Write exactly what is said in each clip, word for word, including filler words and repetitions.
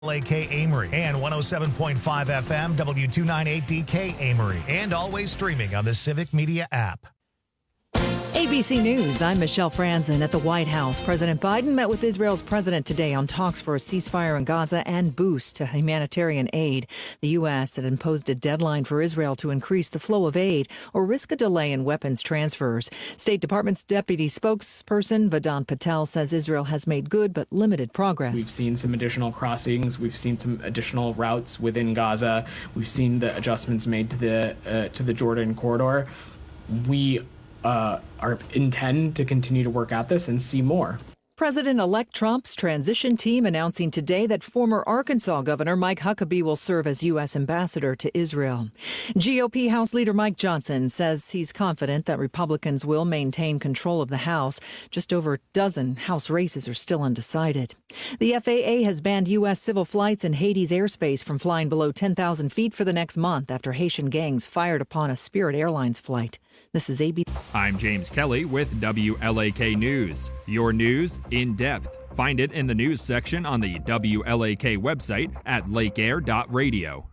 L A K Amory and one oh seven point five F M W two ninety-eight D K Amory, and always streaming on the Civic Media app. A B C News, I'm Michelle Franzen. At the White House, President Biden met with Israel's president today on talks for a ceasefire in Gaza and boost to humanitarian aid. The U S had imposed a deadline for Israel to increase the flow of aid or risk a delay in weapons transfers. State Department's deputy spokesperson Vedant Patel says Israel has made good but limited progress. We've seen some additional crossings. We've seen some additional routes within Gaza. We've seen the adjustments made to the uh, to the Jordan corridor. We Uh, are intend to continue to work at this and see more. President-elect Trump's transition team announcing today that former Arkansas Governor Mike Huckabee will serve as U S ambassador to Israel. G O P House Leader Mike Johnson says he's confident that Republicans will maintain control of the House. Just over a dozen House races are still undecided. The F A A has banned U S civil flights in Haiti's airspace from flying below ten thousand feet for the next month after Haitian gangs fired upon a Spirit Airlines flight. This is A B C. I'm James Kelly with W L A K News. Your news in depth. Find it in the news section on the W L A K website at lake air dot radio.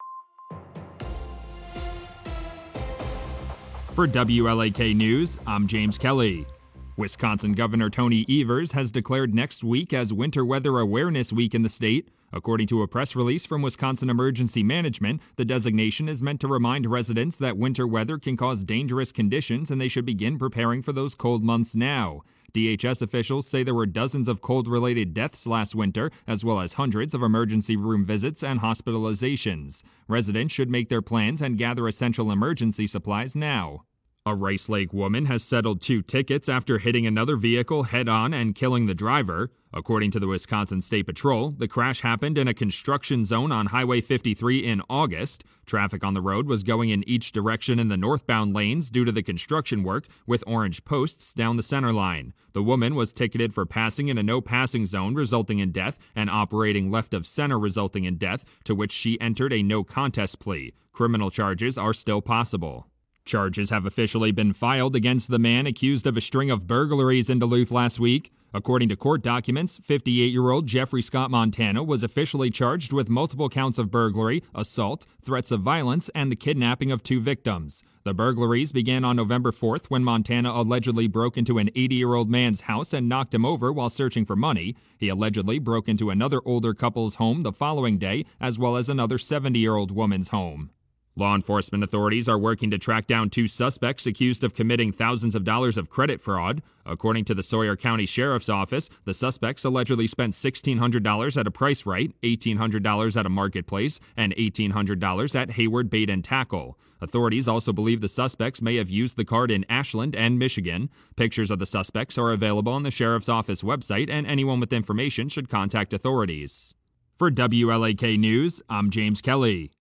For W L A K News, I'm James Kelly. Wisconsin Governor Tony Evers has declared next week as Winter Weather Awareness Week in the state. According to a press release from Wisconsin Emergency Management, the designation is meant to remind residents that winter weather can cause dangerous conditions and they should begin preparing for those cold months now. D H S officials say there were dozens of cold-related deaths last winter, as well as hundreds of emergency room visits and hospitalizations. Residents should make their plans and gather essential emergency supplies now. A Rice Lake woman has settled two tickets after hitting another vehicle head-on and killing the driver. According to the Wisconsin State Patrol, the crash happened in a construction zone on Highway fifty-three in August. Traffic on the road was going in each direction in the northbound lanes due to the construction work, with orange posts down the center line. The woman was ticketed for passing in a no-passing zone, resulting in death, and operating left of center, resulting in death, to which she entered a no-contest plea. Criminal charges are still possible. Charges have officially been filed against the man accused of a string of burglaries in Duluth last week. According to court documents, fifty-eight-year-old Jeffrey Scott Montana was officially charged with multiple counts of burglary, assault, threats of violence, and the kidnapping of two victims. The burglaries began on November fourth when Montana allegedly broke into an eighty-year-old man's house and knocked him over while searching for money. He allegedly broke into another older couple's home the following day, as well as another seventy-year-old woman's home. Law enforcement authorities are working to track down two suspects accused of committing thousands of dollars of credit fraud. According to the Sawyer County Sheriff's Office, the suspects allegedly spent sixteen hundred dollars at a Price Right, eighteen hundred dollars at a Marketplace, and eighteen hundred dollars at Hayward Bait and Tackle. Authorities also believe the suspects may have used the card in Ashland and Michigan. Pictures of the suspects are available on the Sheriff's Office website, and anyone with information should contact authorities. For W L A K News, I'm James Kelly.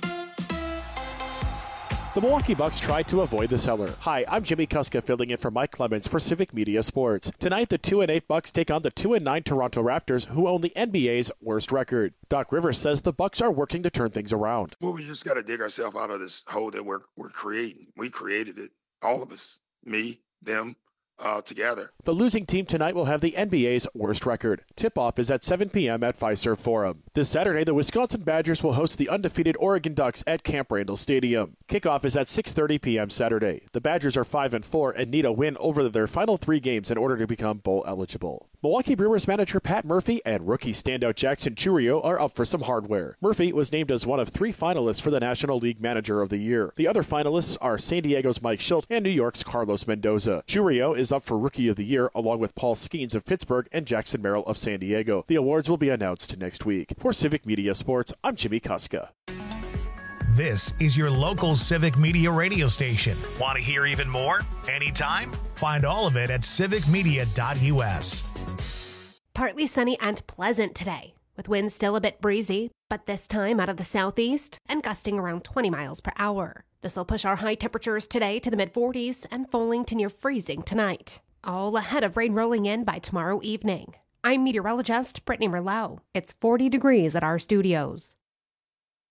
The Milwaukee Bucks tried to avoid the cellar. Hi, I'm Jimmy Kuska filling in for Mike Clemens for Civic Media Sports. Tonight, the two and eight Bucks take on the two and nine Toronto Raptors, who own the N B A's worst record. Doc Rivers says the Bucks are working to turn things around. Well, we just got to dig ourselves out of this hole that we're we're creating. We created it, all of us, me, them. Uh, together. The losing team tonight will have the N B A's worst record. Tip-off is at seven p.m. at Fiserv Forum. This Saturday, the Wisconsin Badgers will host the undefeated Oregon Ducks at Camp Randall Stadium. Kickoff is at six thirty p.m. Saturday. The Badgers are five and four and need a win over their final three games in order to become bowl eligible. Milwaukee Brewers manager Pat Murphy and rookie standout Jackson Chourio are up for some hardware. Murphy was named as one of three finalists for the National League Manager of the Year. The other finalists are San Diego's Mike Schilt and New York's Carlos Mendoza. Chourio is up for Rookie of the Year along with Paul Skeens of Pittsburgh and Jackson Merrill of San Diego. The awards will be announced next week. For Civic Media Sports, I'm Jimmy Kuska. This is your local Civic Media radio station. Want to hear even more? Anytime? Find all of it at civic media dot u s. Partly sunny and pleasant today, with winds still a bit breezy, but this time out of the southeast and gusting around twenty miles per hour. This will push our high temperatures today to the mid forties and falling to near freezing tonight, all ahead of rain rolling in by tomorrow evening. I'm meteorologist Brittany Merlot. It's forty degrees at our studios.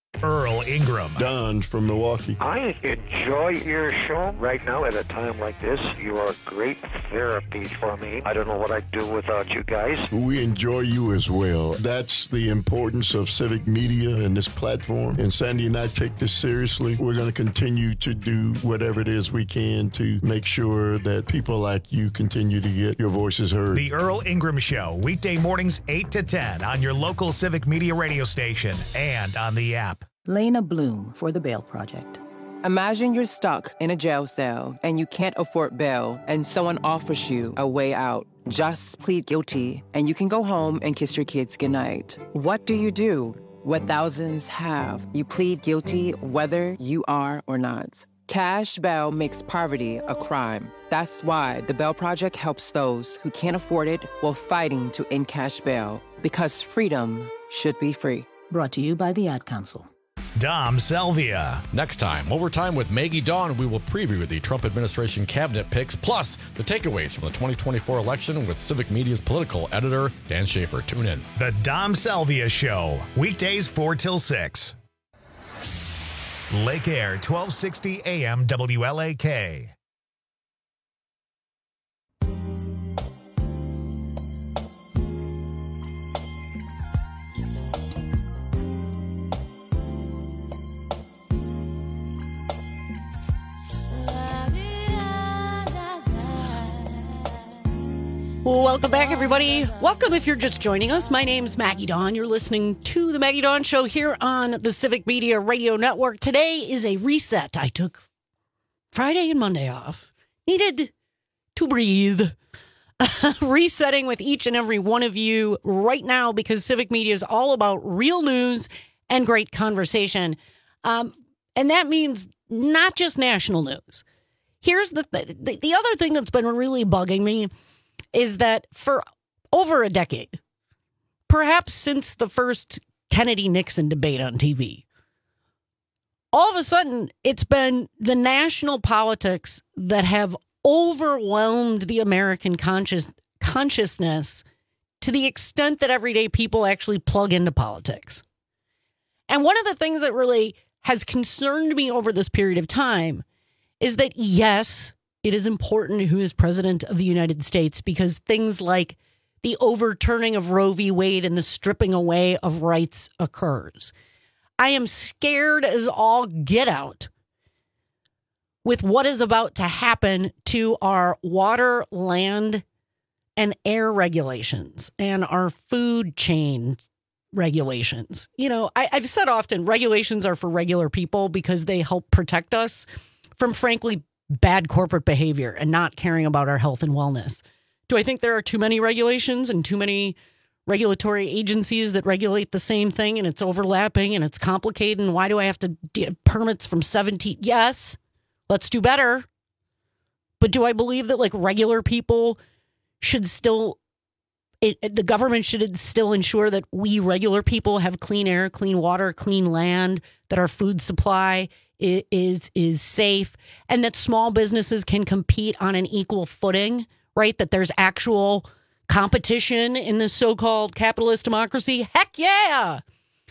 Earl Ingram. Don from Milwaukee. I enjoy your show. Right now, at a time like this, you are great therapy for me. I don't know what I'd do without you guys. We enjoy you as well. That's the importance of civic media and this platform. And Sandy and I take this seriously. We're going to continue to do whatever it is we can to make sure that people like you continue to get your voices heard. The Earl Ingram Show, weekday mornings eight to ten on your local civic media radio station and on the app. Lena Bloom for the Bail Project. Imagine you're stuck in a jail cell and you can't afford bail and someone offers you a way out. Just plead guilty and you can go home and kiss your kids goodnight. What do you do? What thousands have. You plead guilty whether you are or not. Cash bail makes poverty a crime. That's why the Bail Project helps those who can't afford it while fighting to end cash bail. Because freedom should be free. Brought to you by the Ad Council. Dom Salvia. Next time, Overtime with Maggie Dawn, we will preview the Trump administration cabinet picks, plus the takeaways from the twenty twenty-four election with Civic Media's political editor, Dan Schaefer. Tune in. The Dom Salvia Show, weekdays four till six. Lake Air, twelve sixty A M W L A K. Welcome back, everybody. Welcome if you're just joining us. My name's Maggie Dawn. You're listening to the Maggie Dawn Show here on the Civic Media Radio Network. Today is a reset. I took Friday and Monday off. Needed to breathe. Resetting with each and every one of you right now because Civic Media is all about real news and great conversation. Um, and that means not just national news. Here's the, th- the the other thing that's been really bugging me is that for over a decade, perhaps since the first Kennedy-Nixon debate on T V, all of a sudden it's been the national politics that have overwhelmed the American conscious consciousness to the extent that everyday people actually plug into politics. And one of the things that really has concerned me over this period of time is that, yes, it is important who is president of the United States because things like the overturning of Roe v. Wade and the stripping away of rights occurs. I am scared as all get out with what is about to happen to our water, land, and air regulations and our food chain regulations. You know, I, I've said often regulations are for regular people because they help protect us from, frankly, bad corporate behavior and not caring about our health and wellness. Do I think there are too many regulations and too many regulatory agencies that regulate the same thing and it's overlapping and it's complicated? And why do I have to get permits from seventeen? Yes, let's do better. But do I believe that like regular people should still, it, the government should still ensure that we regular people have clean air, clean water, clean land, that our food supply is is safe, and that small businesses can compete on an equal footing, right? That there's actual competition in this so-called capitalist democracy. Heck yeah!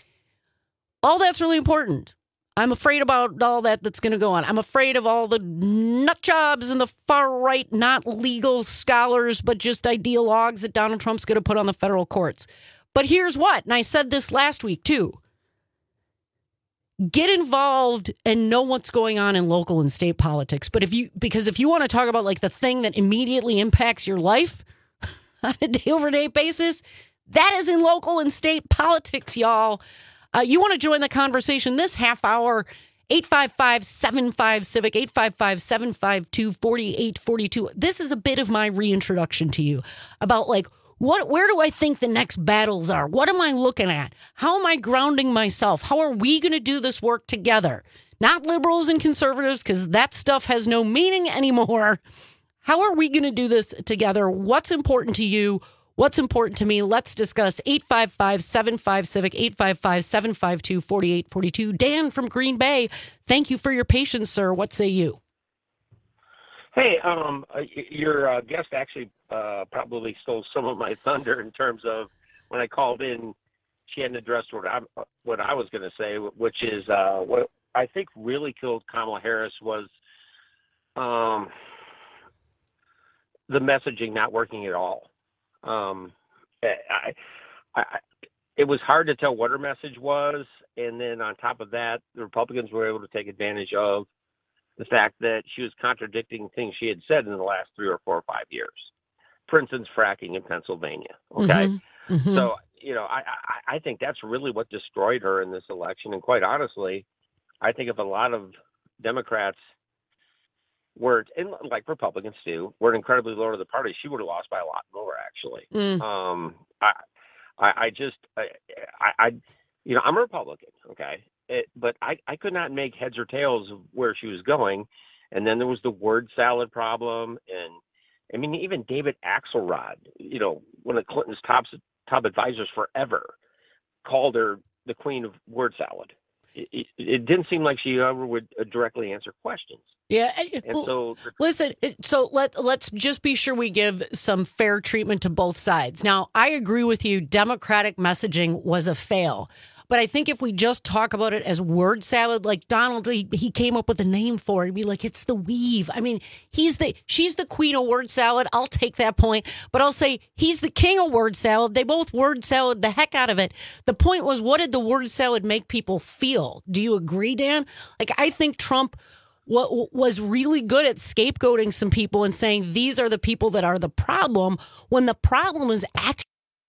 All that's really important. I'm afraid about all that that's going to go on. I'm afraid of all the nut jobs and the far right, not legal scholars, but just ideologues that Donald Trump's going to put on the federal courts. But here's what, and I said this last week too. Get involved and know what's going on in local and state politics. But if you, because if you want to talk about like the thing that immediately impacts your life on a day over day basis, that is in local and state politics, y'all. Uh, you want to join the conversation this half hour, eight five five, seven five, CIVIC, eight five five, seven five two, four eight four two. This is a bit of my reintroduction to you about like, What, where do I think the next battles are? What am I looking at? How am I grounding myself? How are we going to do this work together? Not liberals and conservatives, because that stuff has no meaning anymore. How are we going to do this together? What's important to you? What's important to me? Let's discuss. eight five five, seven five, CIVIC, eight five five, seven five two, four eight four two. Dan from Green Bay, thank you for your patience, sir. What say you? Hey, um, your uh, guest actually uh, probably stole some of my thunder in terms of when I called in she hadn't addressed what I what I was going to say, which is uh, what I think really killed Kamala Harris was um, the messaging not working at all. Um, I, I, it was hard to tell what her message was, and then on top of that, the Republicans were able to take advantage of the fact that she was contradicting things she had said in the last three or four or five years. For instance, fracking in Pennsylvania. Okay, Mm-hmm. Mm-hmm. so you know, I, I I think that's really what destroyed her in this election. And quite honestly, I think if a lot of Democrats were, and like Republicans do, were incredibly loyal to the party, she would have lost by a lot more. Actually, Mm. um, I, I I just I, I, I you know I'm a Republican. Okay. It, but I, I could not make heads or tails of where she was going. And then there was the word salad problem. And I mean, even David Axelrod, you know, one of Clinton's top, top advisors forever, called her the queen of word salad. It, it, it didn't seem like she ever would directly answer questions. Yeah. And well, so, listen, so let, let's just be sure we give some fair treatment to both sides. Now, I agree with you. Democratic messaging was a fail. But I think if we just talk about it as word salad, like Donald, he, he came up with a name for it. He'd be like, it's the weave. I mean, he's the she's the queen of word salad. I'll take that point. But I'll say he's the king of word salad. They both word salad the heck out of it. The point was, what did the word salad make people feel? Do you agree, Dan? Like, I think Trump w- was really good at scapegoating some people and saying these are the people that are the problem, when the problem is actually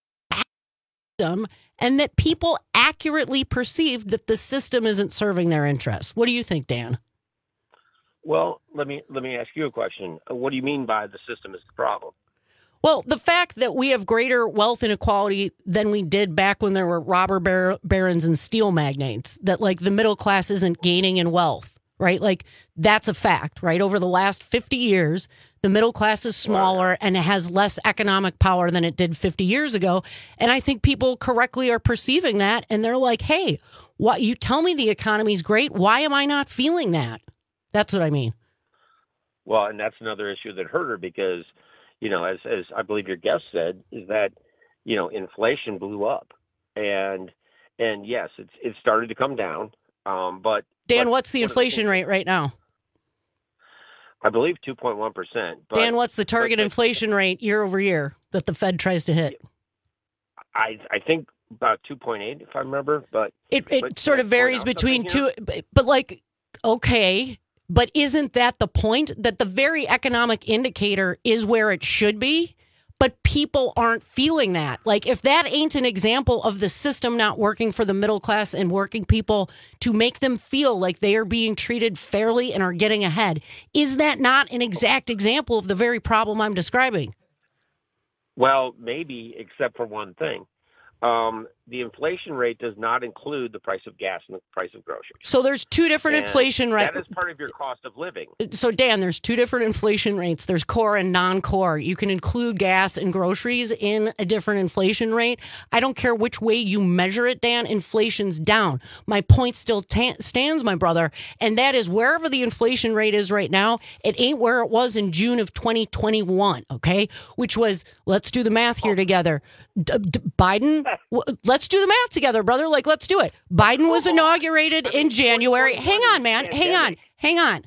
them, and that people accurately perceived that the system isn't serving their interests. What do you think, Dan? well, let me let me ask you a question. What do you mean by the system is the problem? Well, the fact that we have greater wealth inequality than we did back when there were robber bar- barons and steel magnates, that like the middle class isn't gaining in wealth, right? Like that's a fact, right? Over the last fifty years, the middle class is smaller and it has less economic power than it did fifty years ago. And I think people correctly are perceiving that. And they're like, hey, what, you tell me the economy's great. Why am I not feeling that? That's what I mean. Well, and that's another issue that hurt her because, you know, as as I believe your guest said, is that, you know, inflation blew up. And and yes, it's it started to come down. Um, but Dan, but what's the inflation rate right now? I believe two point one percent. Dan, what's the target but, inflation rate year over year that the Fed tries to hit? I I think about two point eight, if I remember. But it it but sort of varies between two. But, but like, okay, but isn't that the point? That the very economic indicator is where it should be, but people aren't feeling that. Like, if that ain't an example of the system not working for the middle class and working people to make them feel like they are being treated fairly and are getting ahead, is that not an exact example of the very problem I'm describing? Well, maybe, except for one thing. Um, the inflation rate does not include the price of gas and the price of groceries. So there's two different And inflation rates. That is part of your cost of living. So, Dan, there's two different inflation rates. There's core and non-core. You can include gas and groceries in a different inflation rate. I don't care which way you measure it, Dan. Inflation's down. My point still ta- stands, my brother, and that is wherever the inflation rate is right now, it ain't where it was in June of twenty twenty-one, okay? Which was, let's do the math here together. D- D- Biden, w- let's do the math together, brother. Like, let's do it. Biden was inaugurated in January. Hang on, man. Hang on. Hang on.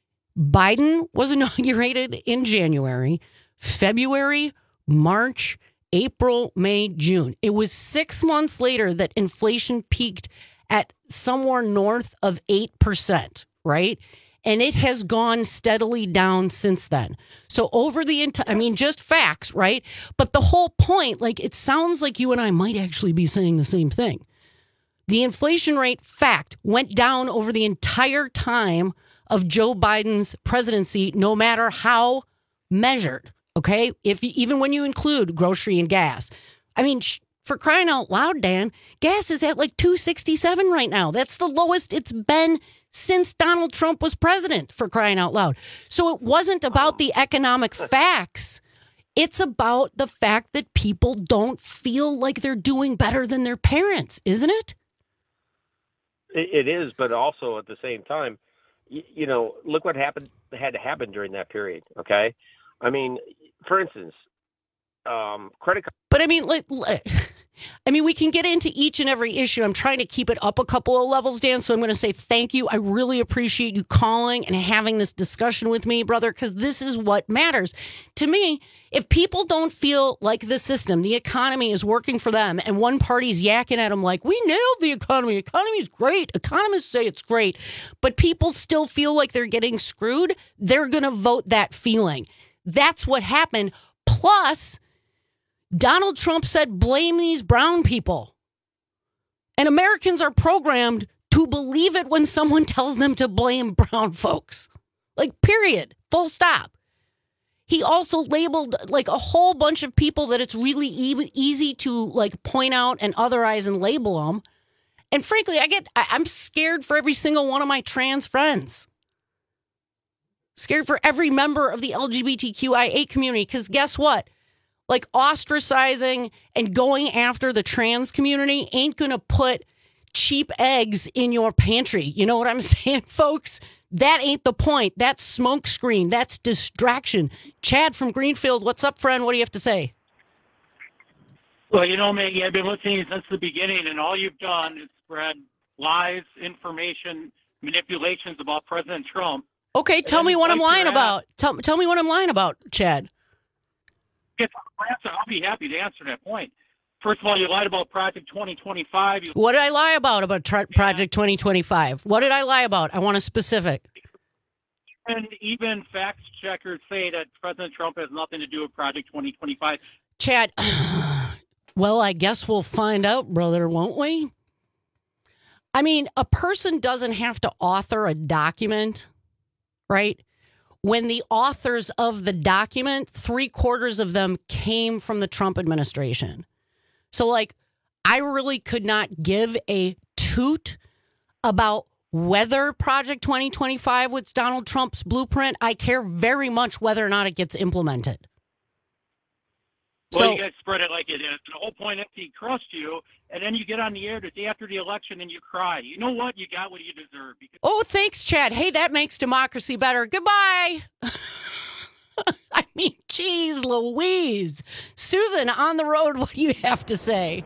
Biden was inaugurated in January, February, March, April, May, June. It was six months later that inflation peaked at somewhere north of eight percent, right? And it has gone steadily down since then. So over the entire, I mean, just facts, right? But the whole point, like, it sounds like you and I might actually be saying the same thing. The inflation rate, fact, went down over the entire time of Joe Biden's presidency, no matter how measured, okay? If even when you include grocery and gas. I mean, sh- for crying out loud, Dan, gas is at like two sixty-seven right now. That's the lowest it's been since Donald Trump was president, for crying out loud. So it wasn't about the economic facts. It's about the fact that people don't feel like they're doing better than their parents, isn't it? It, it is, but also at the same time, you, you know, look what happened had to happen during that period. Okay, I mean, for instance, um, credit card. But I mean, like, I mean, we can get into each and every issue. I'm trying to keep it up a couple of levels, Dan, so I'm going to say thank you. I really appreciate you calling and having this discussion with me, brother, because this is what matters. To me, if people don't feel like the system, the economy is working for them, and one party's yakking at them like, we nailed the economy. Economy is great. Economists say it's great. But people still feel like they're getting screwed. They're going to vote that feeling. That's what happened. Plus, Donald Trump said, blame these brown people. And Americans are programmed to believe it when someone tells them to blame brown folks. Like, period. Full stop. He also labeled like a whole bunch of people that it's really e- easy to like point out and otherize and label them. And frankly, I get, I, I'm scared for every single one of my trans friends. Scared for every member of the L G B T Q I A community. Because guess what? Like ostracizing and going after the trans community ain't going to put cheap eggs in your pantry. You know what I'm saying, folks? That ain't the point. That's smoke screen. That's distraction. Chad from Greenfield, what's up, friend? What do you have to say? Well, you know, Maggie, I've been listening since the beginning, and all you've done is spread lies, information, manipulations about President Trump. Okay, tell me what I'm lying about. Tell, tell me what I'm lying about, Chad. I'll be happy to answer that point. First of all, you lied about Project twenty twenty-five. You- what did I lie about about tra- Project twenty twenty-five? What did I lie about? I want a specific. And even fact checkers say that President Trump has nothing to do with Project twenty twenty-five. Chad, well, I guess we'll find out, brother, won't we? I mean, a person doesn't have to author a document, right? When the authors of the document, three quarters of them came from the Trump administration. So, like, I really could not give a toot about whether Project twenty twenty-five was Donald Trump's blueprint. I care very much whether or not it gets implemented. Well, so, you guys spread it like it is. The whole point is he crushed you, and then you get on the air the day after the election and you cry. You know what? You got what you deserve. Because- oh, thanks, Chad. Hey, that makes democracy better. Goodbye. I mean, geez, Louise. Susan, on the road, what do you have to say?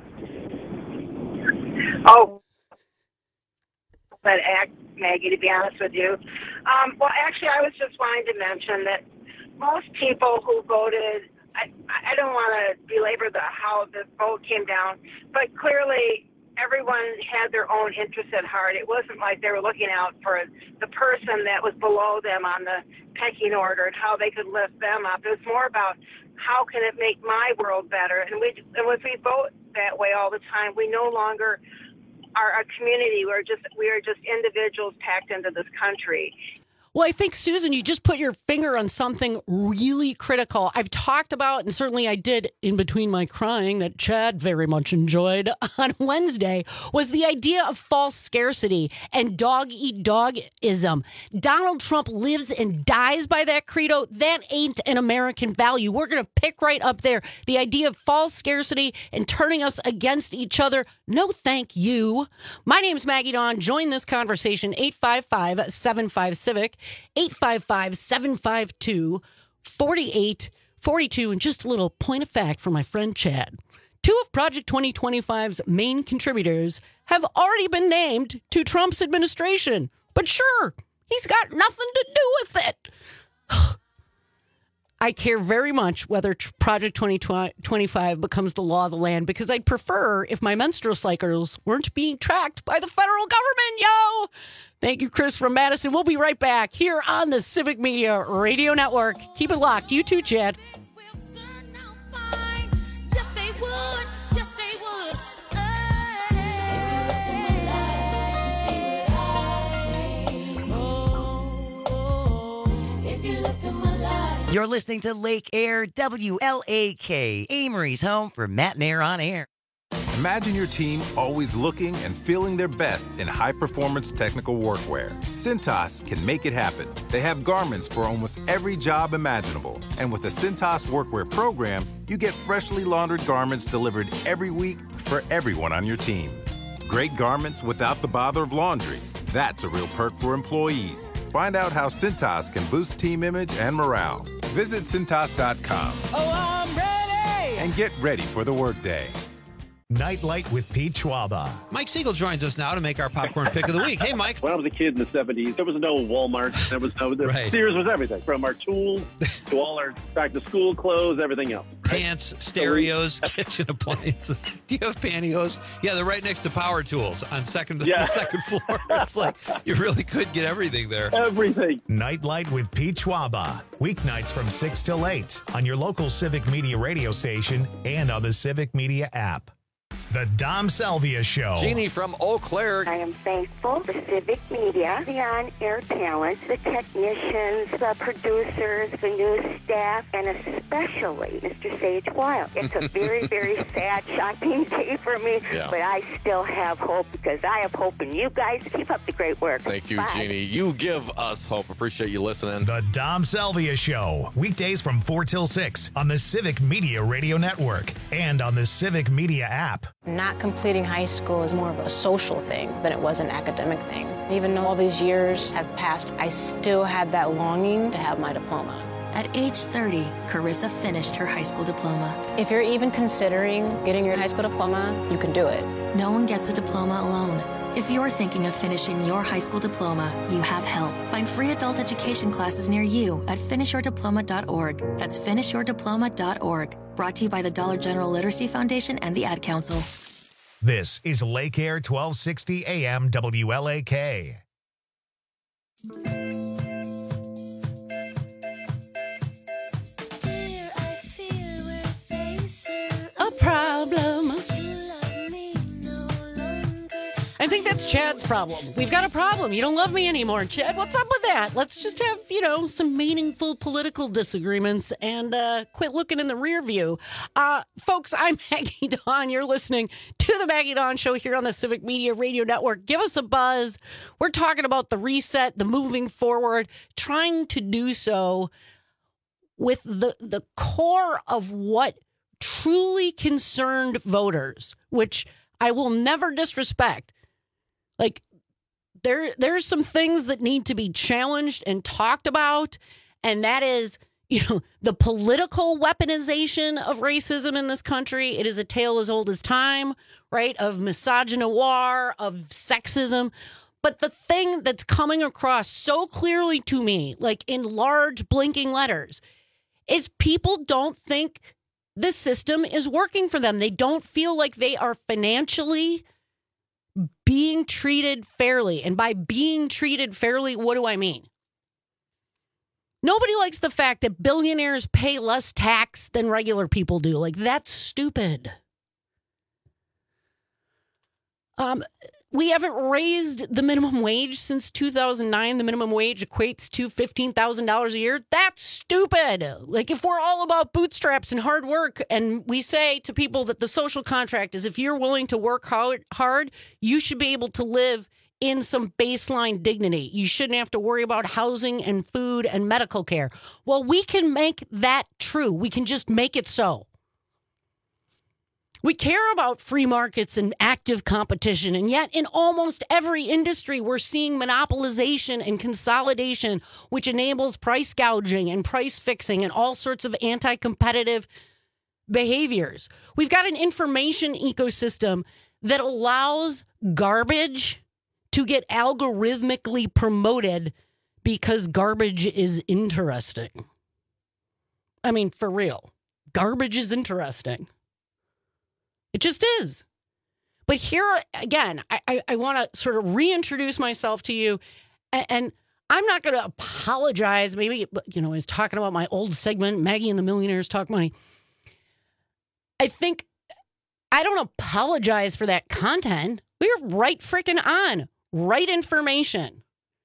Oh, but act, Maggie, to be honest with you. Um, well, actually, I was just wanting to mention that most people who voted, I, I don't want to belabor the how the vote came down, but clearly everyone had their own interest at heart. It wasn't like they were looking out for the person that was below them on the pecking order and how they could lift them up. It was more about how can it make my world better. And we, and if we vote that way all the time, we no longer are a community. We're just we are just individuals packed into this country. Well, I think, Susan, you just put your finger on something really critical. I've talked about, and certainly I did in between my crying that Chad very much enjoyed on Wednesday, was the idea of false scarcity and dog-eat-dog-ism. Donald Trump lives and dies by that credo. That ain't an American value. We're going to pick right up there. The idea of false scarcity and turning us against each other. No, thank you. My name's Maggie Dawn. Join this conversation, eight five five, seven five, CIVIC. eight five five, seven five two, four eight four two. And just a little point of fact from my friend Chad. Two of Project twenty twenty-five's main contributors have already been named to Trump's administration. But sure, he's got nothing to do with it. I care very much whether Project twenty twenty-five becomes the law of the land, because I'd prefer if my menstrual cycles weren't being tracked by the federal government, yo! Thank you, Chris from Madison. We'll be right back here on the Civic Media Radio Network. Keep it locked. You too, Chad. You're listening to Lake Air, W L A K, Amory's home for Matt and Air on Air. Imagine your team always looking and feeling their best in high-performance technical workwear. Cintas can make it happen. They have garments for almost every job imaginable. And with the Cintas Workwear program, you get freshly laundered garments delivered every week for everyone on your team. Great garments without the bother of laundry. That's a real perk for employees. Find out how Cintas can boost team image and morale. Visit Cintas dot com. Oh, I'm ready! And get ready for the workday. Nightlight with Pete Schwaba. Mike Siegel joins us now to make our popcorn pick of the week. Hey, Mike. When I was a kid in the seventies, there was no Walmart. There was no, the Right. Sears was everything, from our tools to all our back-to-school clothes, everything else. Pants, stereos, kitchen appliances. Do you have pantyhose? Yeah, they're right next to power tools on second Yeah. the second floor. It's like you really could get everything there. Everything. Nightlight with Pete Schwaba. Weeknights from six till eight on your local Civic Media radio station and on the Civic Media app. The Dom Salvia Show. Jeannie from Eau Claire. I am thankful for Civic Media, the on-air talent, the technicians, the producers, the news staff, and especially Mister Sage Wild. It's a very, very sad, shocking day for me, Yeah. but I still have hope because I have hope in you guys. Keep up the great work. Thank you, Bye. Jeannie. You give us hope. Appreciate you listening. The Dom Salvia Show. Weekdays from four till six on the Civic Media Radio Network and on the Civic Media app. Not completing high school is more of a social thing than it was an academic thing. Even though all these years have passed, I still had that longing to have my diploma. At age thirty, Carissa finished her high school diploma. If you're even considering getting your high school diploma, you can do it. No one gets a diploma alone. If you're thinking of finishing your high school diploma, you have help. Find free adult education classes near you at finish your diploma dot org. That's finish your diploma dot org. Brought to you by the Dollar General Literacy Foundation and the Ad Council. This is Lake Air twelve sixty A M W L A K. A problem. I think that's Chad's problem. We've got a problem. You don't love me anymore, Chad. What's up with that? Let's just have, you know, some meaningful political disagreements and uh, quit looking in the rear view. Uh, folks, I'm Maggie Dawn. You're listening to the Maggie Dawn Show here on the Civic Media Radio Network. Give us a buzz. We're talking about the reset, the moving forward, trying to do so with the the core of what truly concerned voters, which I will never disrespect. Like, there, there's some things that need to be challenged and talked about, and that is, you know, the political weaponization of racism in this country. It is a tale as old as time, right, of misogynoir, of sexism. But the thing that's coming across so clearly to me, like in large blinking letters, is people don't think the system is working for them. They don't feel like they are financially being treated fairly. And by being treated fairly, what do I mean? Nobody likes the fact that billionaires pay less tax than regular people do. Like, that's stupid. Um, we haven't raised the minimum wage since two thousand nine. The minimum wage equates to fifteen thousand dollars a year. That's stupid. Like, if we're all about bootstraps and hard work, and we say to people that the social contract is if you're willing to work hard, hard, you should be able to live in some baseline dignity. You shouldn't have to worry about housing and food and medical care. Well, we can make that true. We can just make it so. We care about free markets and active competition, and yet in almost every industry, we're seeing monopolization and consolidation, which enables price gouging and price fixing and all sorts of anti-competitive behaviors. We've got an information ecosystem that allows garbage to get algorithmically promoted because garbage is interesting. I mean, for real, garbage is interesting. It just is. But here, again, I, I, I want to sort of reintroduce myself to you. And, and I'm not going to apologize. Maybe, you know, I was talking about my old segment, Maggie and the Millionaires Talk Money. I think I don't apologize for that content. We're right freaking on. Right information.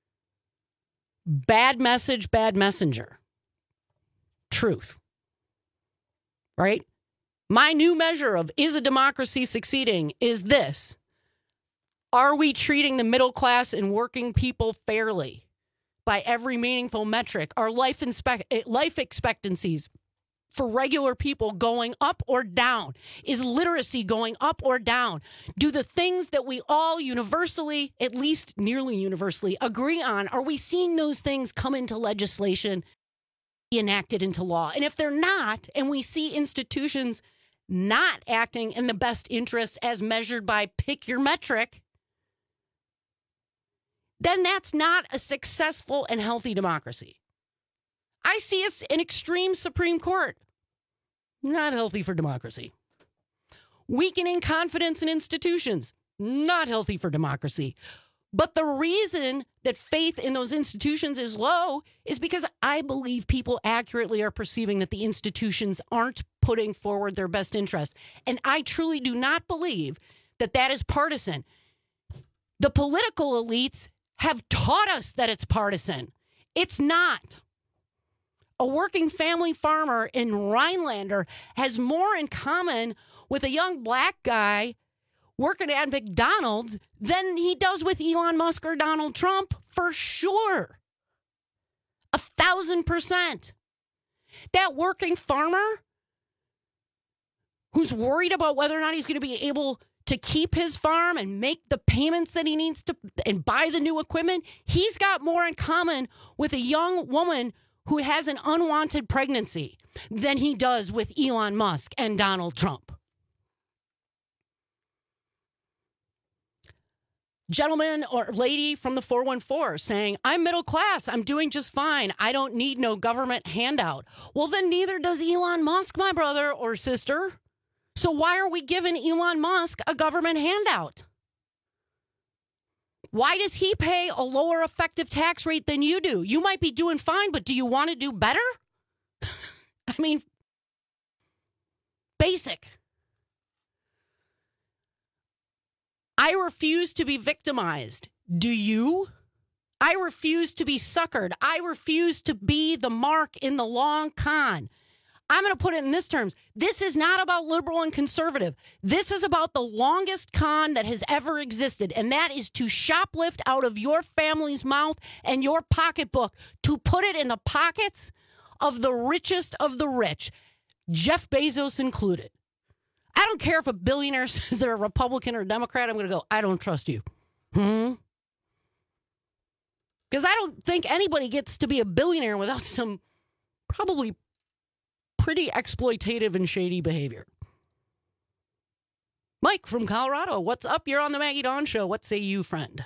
Bad message, bad messenger. Truth. Right? My new measure of is a democracy succeeding is this. Are we treating the middle class and working people fairly by every meaningful metric? Are life, inspe- life expectancies for regular people going up or down? Is literacy going up or down? Do the things that we all universally, at least nearly universally, agree on, are we seeing those things come into legislation, enacted into law? And if they're not, and we see institutions not acting in the best interest as measured by pick your metric, then that's not a successful and healthy democracy. I see us an extreme Supreme Court. Not healthy for democracy. Weakening confidence in institutions. Not healthy for democracy. But the reason that faith in those institutions is low is because I believe people accurately are perceiving that the institutions aren't putting forward their best interests. And I truly do not believe that that is partisan. The political elites have taught us that it's partisan. It's not. A working family farmer in Rhinelander has more in common with a young black guy working at McDonald's than he does with Elon Musk or Donald Trump, for sure. A thousand percent. That working farmer who's worried about whether or not he's going to be able to keep his farm and make the payments that he needs to and buy the new equipment, he's got more in common with a young woman who has an unwanted pregnancy than he does with Elon Musk and Donald Trump. Gentleman or lady from the four one four saying, I'm middle class. I'm doing just fine. I don't need no government handout. Well, then neither does Elon Musk, my brother or sister. So why are we giving Elon Musk a government handout? Why does he pay a lower effective tax rate than you do? You might be doing fine, but do you want to do better? I mean, basic. I refuse to be victimized. Do you? I refuse to be suckered. I refuse to be the mark in the long con. I'm going to put it in this terms. This is not about liberal and conservative. This is about the longest con that has ever existed, and that is to shoplift out of your family's mouth and your pocketbook to put it in the pockets of the richest of the rich, Jeff Bezos included. I don't care if a billionaire says they're a Republican or a Democrat. I'm going to go, I don't trust you. Hmm? Because I don't think anybody gets to be a billionaire without some probably pretty exploitative and shady behavior. Mike from Colorado, what's up? You're on the Maggie Dawn Show. What say you, friend?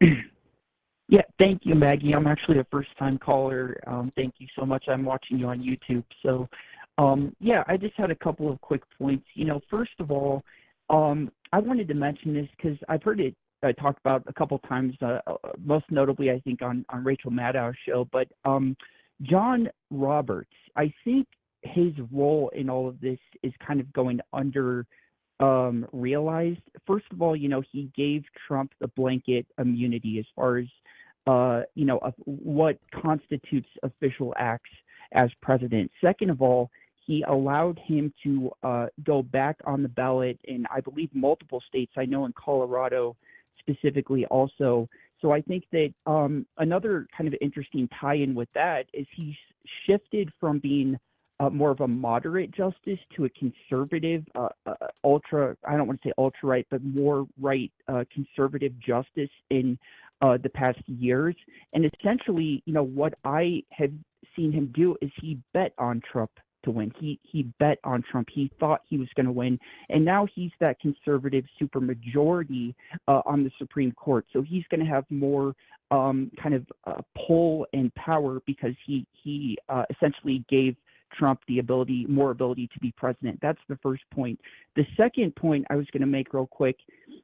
Yeah, thank you, Maggie. I'm actually a first-time caller. Um, thank you so much. I'm watching you on YouTube. So, um, yeah, I just had a couple of quick points. You know, first of all, um, I wanted to mention this because I've heard it uh, talked about a couple times, uh, most notably, I think, on, on Rachel Maddow's show. But um, John Roberts, I think, his role in all of this is kind of going under um, realized. First of all, you know, he gave Trump the blanket immunity as far as, uh, you know, of what constitutes official acts as president. Second of all, he allowed him to uh, go back on the ballot in, I believe, multiple states. I know in Colorado specifically also. So I think that um, another kind of interesting tie-in with that is he's shifted from being Uh, more of a moderate justice to a conservative, uh, uh, ultra, I don't want to say ultra right, but more right uh, conservative justice in uh, the past years. And essentially, you know, what I have seen him do is he bet on Trump to win. He he bet on Trump. He thought he was going to win. And now he's that conservative supermajority uh, on the Supreme Court. So he's going to have more um, kind of uh, pull and power because he, he uh, essentially gave Trump the ability, more ability to be president. That's the first point. The second point I was going to make real quick,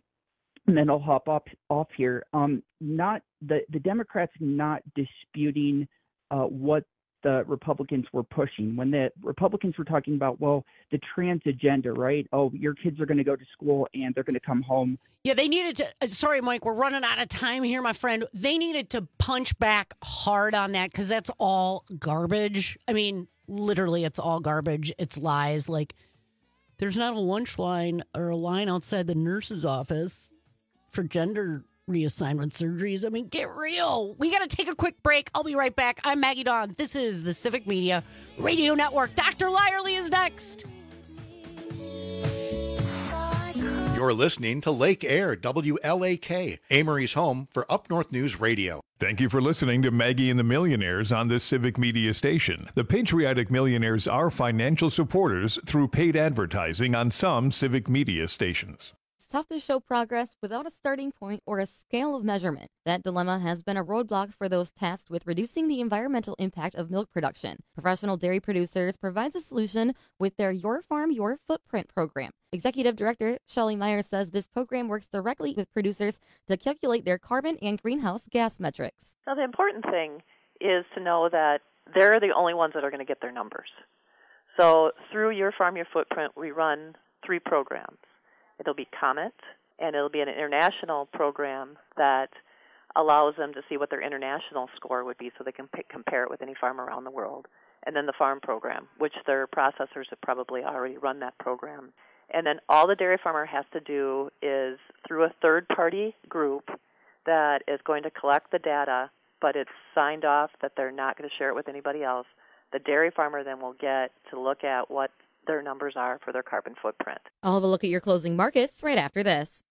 and then I'll hop up off here. Um, not the the Democrats not disputing uh, what the Republicans were pushing. When the Republicans were talking about, well, the trans agenda, right? Oh, your kids are going to go to school and they're going to come home. Yeah, they needed to. Uh, sorry, Mike, we're running out of time here, my friend. They needed to punch back hard on that because that's all garbage. I mean, literally, it's all garbage. It's lies. Like, there's not a lunch line or a line outside the nurse's office for gender reassignment surgeries. I mean, get real. We got to take a quick break. I'll be right back. I'm Maggie Dawn. This is the Civic Media Radio Network. Doctor Lyerly is next. You're listening to Lake Air, W L A K, Amory's home for Up North News Radio. Thank you for listening to Maggie and the Millionaires on this Civic Media station. The Patriotic Millionaires are financial supporters through paid advertising on some Civic Media stations. It's tough to show progress without a starting point or a scale of measurement. That dilemma has been a roadblock for those tasked with reducing the environmental impact of milk production. Professional Dairy Producers provides a solution with their Your Farm, Your Footprint program. Executive Director Shelley Myers says this program works directly with producers to calculate their carbon and greenhouse gas metrics. Now, the important thing is to know that they're the only ones that are going to get their numbers. So through Your Farm, Your Footprint, we run three programs. It'll be Comet, and it'll be an international program that allows them to see what their international score would be so they can p- compare it with any farm around the world. And then the Farm program, which their processors have probably already run that program. And then all the dairy farmer has to do is, through a third-party group that is going to collect the data, but it's signed off that they're not going to share it with anybody else, the dairy farmer then will get to look at what their numbers are for their carbon footprint. I'll have a look at your closing markets right after this.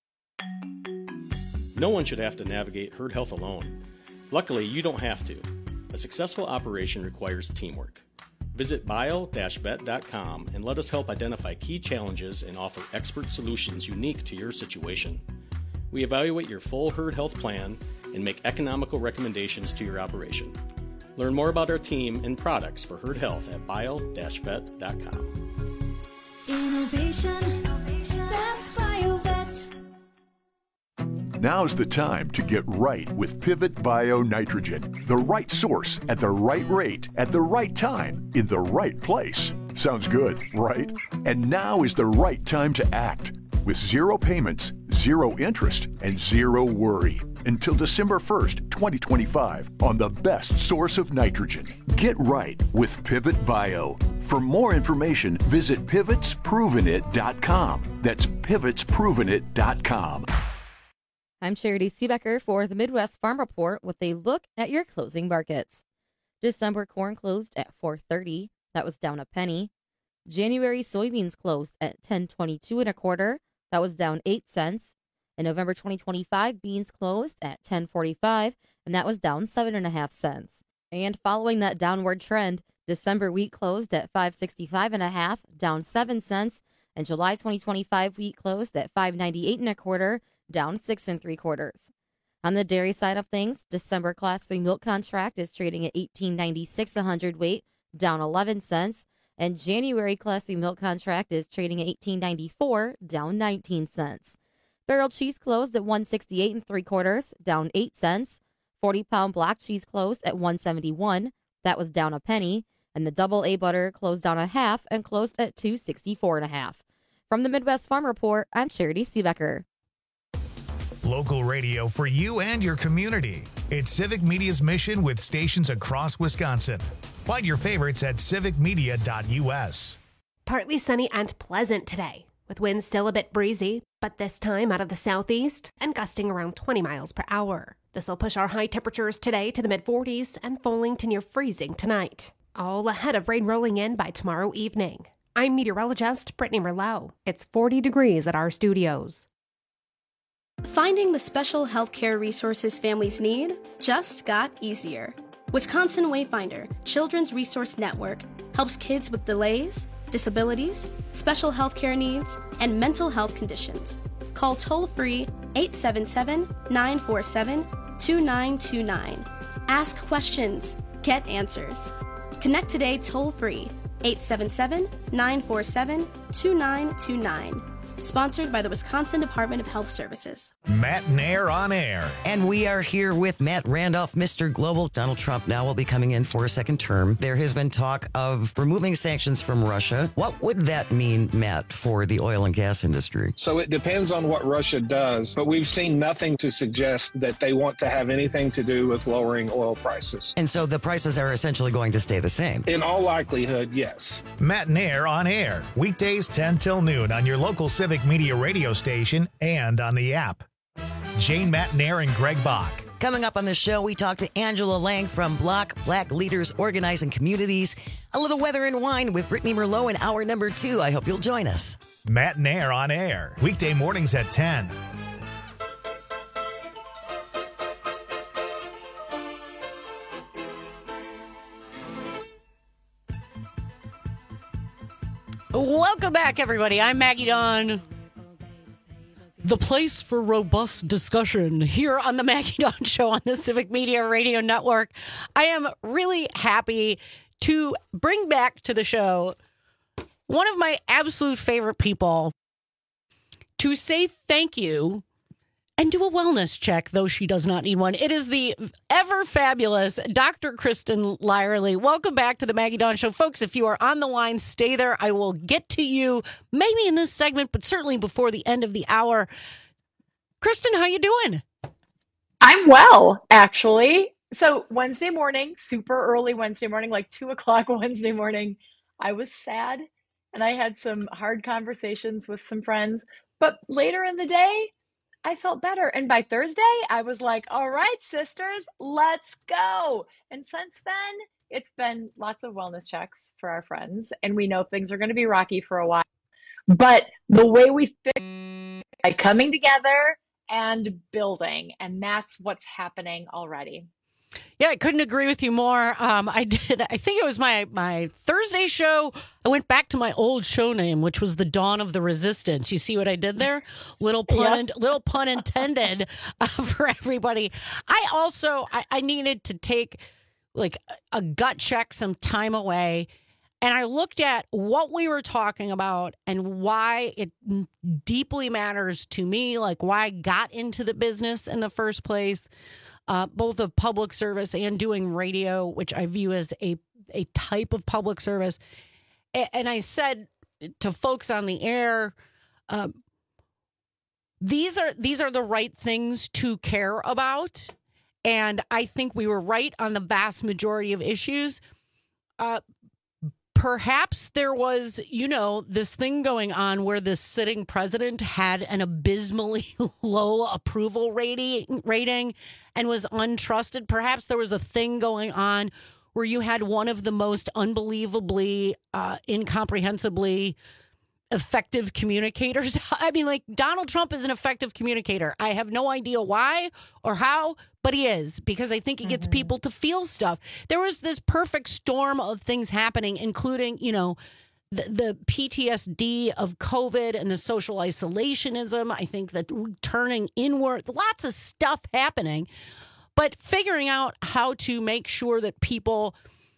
No one should have to navigate herd health alone. Luckily, you don't have to. A successful operation requires teamwork. Visit bio dash vet dot com and let us help identify key challenges and offer expert solutions unique to your situation. We evaluate your full herd health plan and make economical recommendations to your operation. Learn more about our team and products for herd health at bio dash vet dot com. Innovation, that's BioVet. Now's the time to get right with Pivot Bio Nitrogen. The right source at the right rate at the right time in the right place. Sounds good, right? And now is the right time to act. With zero payments, zero interest, and zero worry. Until December first, twenty twenty-five, on the best source of nitrogen. Get right with Pivot Bio. For more information, visit pivots proven it dot com. That's pivots proven it dot com. I'm Charity Seebecker for the Midwest Farm Report with a look at your closing markets. December corn closed at four thirty. That was down a penny. January soybeans closed at ten twenty-two and a quarter. That was down eight cents. In November twenty twenty-five, beans closed at ten forty-five, and that was down seven and a half cents. And following that downward trend, December wheat closed at five sixty-five and a half, down seven cents, and July twenty twenty-five wheat closed at five ninety-eight and a quarter, down six and three quarters. On the dairy side of things, December Class three milk contract is trading at eighteen ninety-six a hundredweight, down eleven cents, and January Class three milk contract is trading at eighteen ninety-four, down nineteen cents. Barrel cheese closed at one sixty-eight and three quarters, down eight cents. forty pound block cheese closed at one seventy-one, that was down a penny, and the double A butter closed down a half and closed at two sixty-four and a half. From the Midwest Farm Report, I'm Charity Seebecker. Local radio for you and your community. It's Civic Media's mission with stations across Wisconsin. Find your favorites at civic media dot u s. Partly sunny and pleasant today, with winds still a bit breezy, but this time out of the southeast and gusting around twenty miles per hour. This will push our high temperatures today to the mid forties and falling to near freezing tonight. All ahead of rain rolling in by tomorrow evening. I'm meteorologist Brittany Merlot. It's forty degrees at our studios. Finding the special healthcare resources families need just got easier. Wisconsin Wayfinder Children's Resource Network helps kids with delays, disabilities, special healthcare needs, and mental health conditions. Call toll-free eight seven seven, nine four seven, two nine two nine. Ask questions. Get answers. Connect today toll-free eight seven seven, nine four seven, two nine two nine. Sponsored by the Wisconsin Department of Health Services. Matt Nair on air. And we are here with Matt Randolph, Mister Global. Donald Trump now will be coming in for a second term. There has been talk of removing sanctions from Russia. What would that mean, Matt, for the oil and gas industry? So it depends on what Russia does, but we've seen nothing to suggest that they want to have anything to do with lowering oil prices. And so the prices are essentially going to stay the same? In all likelihood, yes. Matt Nair on air. Weekdays ten till noon on your local Civic Media radio station and on the app. Jane Matt Nair and Greg Bach. Coming up on the show, we talk to Angela Lang from Block Black Leaders Organizing Communities. A little weather and wine with Brittany Merlot in hour number two. I hope you'll join us. Matt and Air on air, weekday mornings at ten. Welcome back, everybody. I'm Maggie Dawn. The place for robust discussion here on the Maggie Dawn Show on the Civic Media Radio Network. I am really happy to bring back to the show one of my absolute favorite people to say thank you and do a wellness check, though she does not need one. It is the ever fabulous Doctor Kristen Lyerly. Welcome back to the Maggie Dawn Show. Folks, if you are on the line, stay there. I will get to you maybe in this segment, but certainly before the end of the hour. Kristen, how you doing? I'm well, actually. So Wednesday morning, super early Wednesday morning, like two o'clock Wednesday morning, I was sad and I had some hard conversations with some friends. But later in the day, I felt better. And by Thursday, I was like, all right, sisters, let's go. And since then, it's been lots of wellness checks for our friends. And we know things are going to be rocky for a while. But the way we fix it by coming together and building. And that's what's happening already. Yeah, I couldn't agree with you more. Um, I did. I think it was my my Thursday show. I went back to my old show name, which was the Dawn of the Resistance. You see what I did there? Little pun, Yep. little pun intended uh, for everybody. I also I, I needed to take like a gut check, some time away, and I looked at what we were talking about and why it deeply matters to me, like why I got into the business in the first place. Uh, both of public service and doing radio, which I view as a, a type of public service. A- and I said to folks on the air, um, these are these are the right things to care about. And I think we were right on the vast majority of issues. Uh, perhaps there was, you know, this thing going on where the sitting president had an abysmally low approval rating, rating and was untrusted. Perhaps there was a thing going on where you had one of the most unbelievably, uh, incomprehensibly effective communicators. I mean, like, Donald Trump is an effective communicator. I have no idea why or how, but he is, because I think he gets people to feel stuff. There was this perfect storm of things happening, including, you know, the, the P T S D of COVID and the social isolationism. I think that turning inward, lots of stuff happening, but figuring out how to make sure that people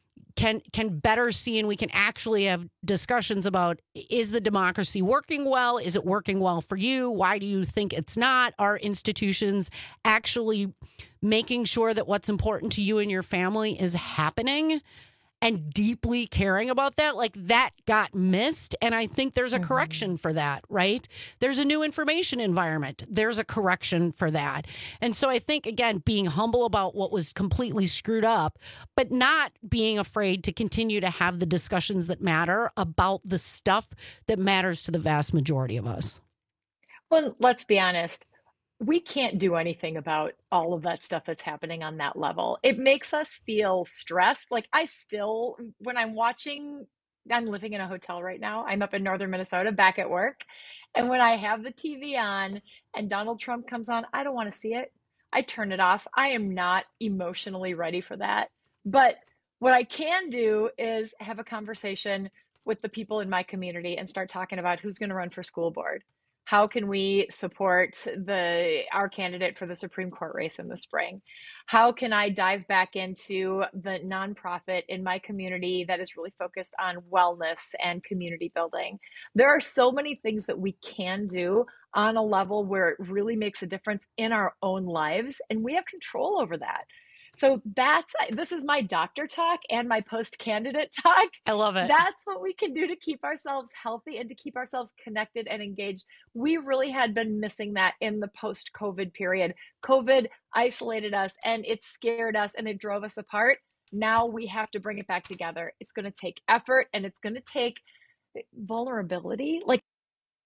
can can better see and we can actually have discussions about, is the democracy working well? Is it working well for you? Why do you think it's not? Are institutions actually making sure that what's important to you and your family is happening and deeply caring about that? Like, that got missed. And I think there's a mm-hmm. correction for that, right? There's a new information environment. There's a correction for that. And so I think, again, being humble about what was completely screwed up, but not being afraid to continue to have the discussions that matter about the stuff that matters to the vast majority of us. Well, let's be honest. We can't do anything about all of that stuff that's happening on that level. It makes us feel stressed. Like, I still, when I'm watching, I'm living in a hotel right now. I'm up in northern Minnesota, back at work. And when I have the T V on and Donald Trump comes on, I don't want to see it. I turn it off. I am not emotionally ready for that. But what I can do is have a conversation with the people in my community and start talking about who's going to run for school board. How can we support the our candidate for the Supreme Court race in the spring? How can I dive back into the nonprofit in my community that is really focused on wellness and community building? There are so many things that we can do on a level where it really makes a difference in our own lives, and we have control over that. So that's, this is my doctor talk and my post-candidate talk. I love it. That's what we can do to keep ourselves healthy and to keep ourselves connected and engaged. We really had been missing that in the post-COVID period. COVID isolated us and it scared us and it drove us apart. Now we have to bring it back together. It's going to take effort and it's going to take vulnerability. Like,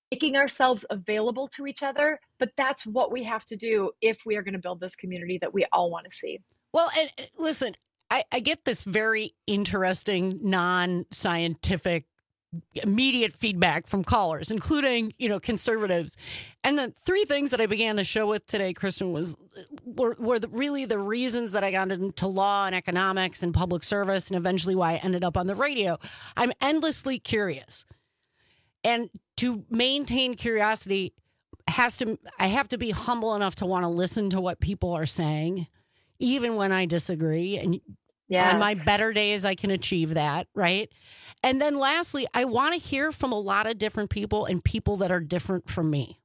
making ourselves available to each other, but that's what we have to do if we are going to build this community that we all want to see. Well, and uh, listen, I, I get this very interesting, non-scientific, immediate feedback from callers, including, you know, conservatives. And the three things that I began the show with today, Kristen, was were, were the, really the reasons that I got into law and economics and public service, and eventually why I ended up on the radio. I'm endlessly curious. And to maintain curiosity has to, I have to be humble enough to want to listen to what people are saying, even when I disagree. And yes. on my better days, I can achieve that, right? And then lastly, I want to hear from a lot of different people and people that are different from me.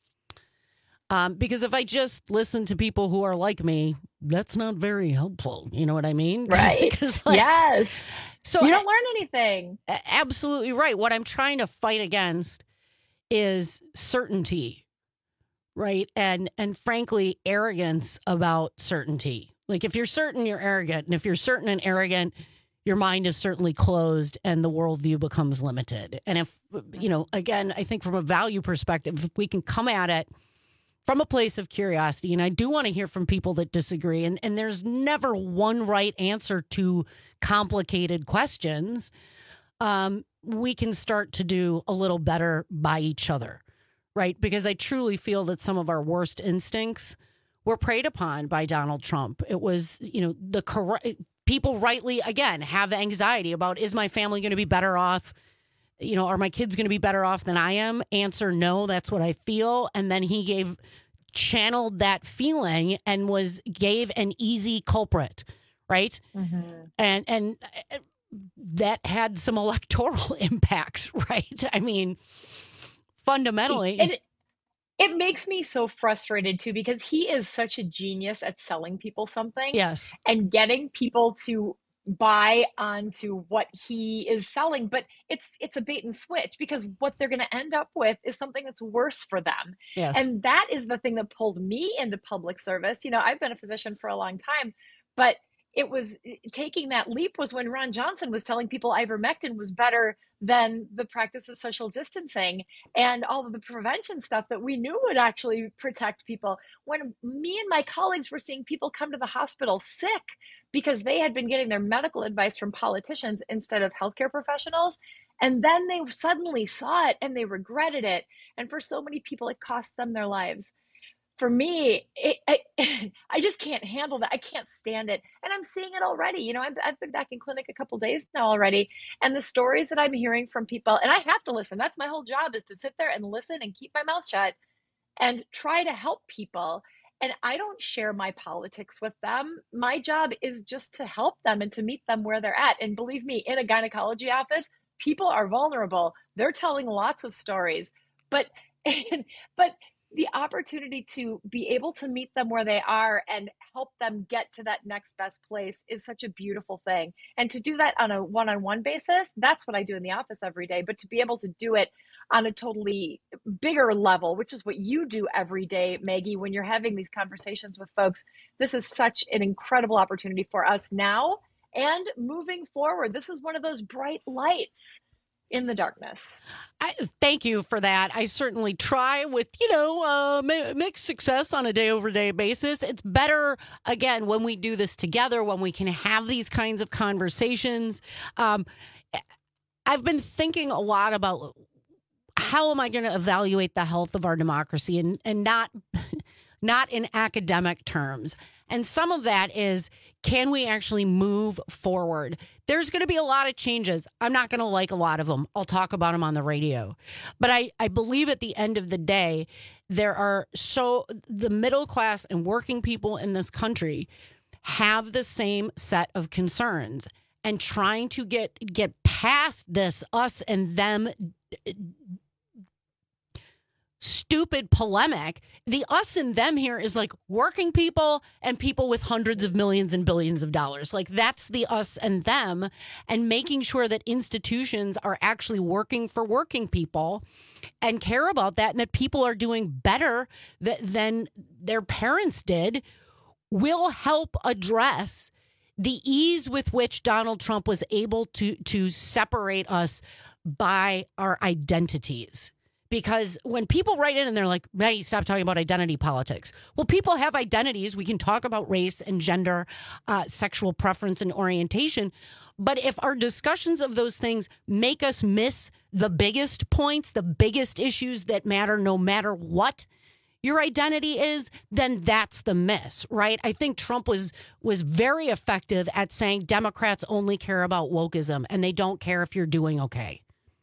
Um, because if I just listen to people who are like me, that's not very helpful. You know what I mean? Right. like, yes. So you don't learn anything. Absolutely right. What I'm trying to fight against is certainty, right? And and frankly, arrogance about certainty. Like if you're certain, you're arrogant. And if you're certain and arrogant, your mind is certainly closed and the worldview becomes limited. And if, you know, again, I think from a value perspective, if we can come at it from a place of curiosity, and I do want to hear from people that disagree, and, and there's never one right answer to complicated questions, um, we can start to do a little better by each other, right? Because I truly feel that some of our worst instincts were preyed upon by Donald Trump. It was, you know, the correct... People rightly, again, have anxiety about, is my family going to be better off? You know, are my kids going to be better off than I am? Answer, no, that's what I feel. And then he gave, channeled that feeling and was, gave an easy culprit, right? Mm-hmm. And, and that had some electoral impacts, right? I mean, fundamentally. And it, it makes me so frustrated too, because he is such a genius at selling people something. Yes. And getting people to buy onto what he is selling. But it's it's a bait and switch, because what they're going to end up with is something that's worse for them. Yes. And that is the thing that pulled me into public service. You know, I've been a physician for a long time, but it was taking that leap was when Ron Johnson was telling people ivermectin was better than the practice of social distancing and all of the prevention stuff that we knew would actually protect people. When me and my colleagues were seeing people come to the hospital sick because they had been getting their medical advice from politicians instead of healthcare professionals, and then they suddenly saw it and they regretted it. And for so many people, it cost them their lives. For me, it, I, I just can't handle that. I can't stand it. And I'm seeing it already. You know, I've, I've been back in clinic a couple days now already. And the stories that I'm hearing from people, and I have to listen. That's my whole job, is to sit there and listen and keep my mouth shut and try to help people. And I don't share my politics with them. My job is just to help them and to meet them where they're at. And believe me, in a gynecology office, people are vulnerable. They're telling lots of stories. But, but, the opportunity to be able to meet them where they are and help them get to that next best place is such a beautiful thing. And to do that on a one-on-one basis, that's what I do in the office every day. But to be able to do it on a totally bigger level, which is what you do every day, Maggie, when you're having these conversations with folks, this is such an incredible opportunity for us now and moving forward. This is one of those bright lights in the darkness. I, thank you for that. I certainly try with, you know, uh, mixed success on a day over day basis. It's better, again, when we do this together, when we can have these kinds of conversations. Um, I've been thinking a lot about how am I going to evaluate the health of our democracy, and, and not, not in academic terms. And some of that is, can we actually move forward? There's going to be a lot of changes. I'm not going to like a lot of them. I'll talk about them on the radio. But I, I believe at the end of the day, there are so the middle class and working people in this country have the same set of concerns, and trying to get get past this us and them stupid polemic. The us and them here is like working people and people with hundreds of millions and billions of dollars. Like that's the us and them, and making sure that institutions are actually working for working people and care about that, and that people are doing better th- than their parents did, will help address the ease with which Donald Trump was able to to separate us by our identities. Because when people write in and they're like, Maggie, stop talking about identity politics. Well, people have identities. We can talk about race and gender, uh, sexual preference and orientation. But if our discussions of those things make us miss the biggest points, the biggest issues that matter, no matter what your identity is, then that's the miss, right? I think Trump was was very effective at saying Democrats only care about wokeism and they don't care if you're doing okay.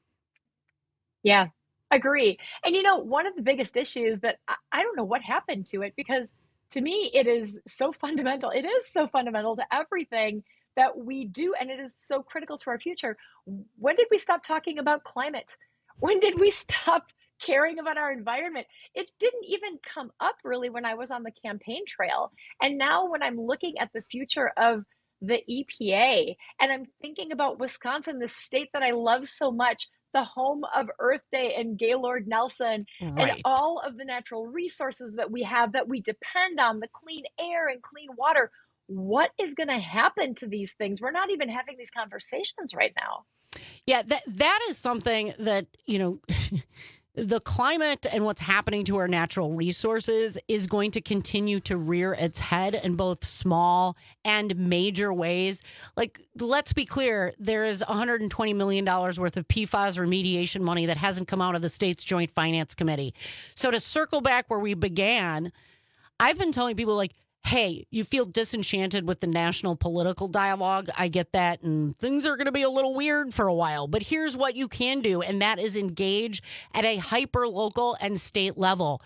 Yeah. Agree. And, you know, one of the biggest issues that I, I don't know what happened to it, because to me, it is so fundamental. It is so fundamental to everything that we do. And it is so critical to our future. When did we stop talking about climate? When did we stop caring about our environment? It didn't even come up really when I was on the campaign trail. And now when I'm looking at the future of the E P A and I'm thinking about Wisconsin, the state that I love so much, the home of Earth Day and Gaylord Nelson, Right. and all of the natural resources that we have that we depend on, the clean air and clean water. What is going to happen to these things? We're not even having these conversations right now. Yeah, that that is something that, you know, the climate and what's happening to our natural resources is going to continue to rear its head in both small and major ways. Like, let's be clear, there is one hundred twenty million dollars worth of P FAS remediation money that hasn't come out of the state's Joint Finance Committee. So to circle back where we began, I've been telling people, like, hey, you feel disenchanted with the national political dialogue. I get that. And things are going to be a little weird for a while. But here's what you can do, and that is engage at a hyper local and state level.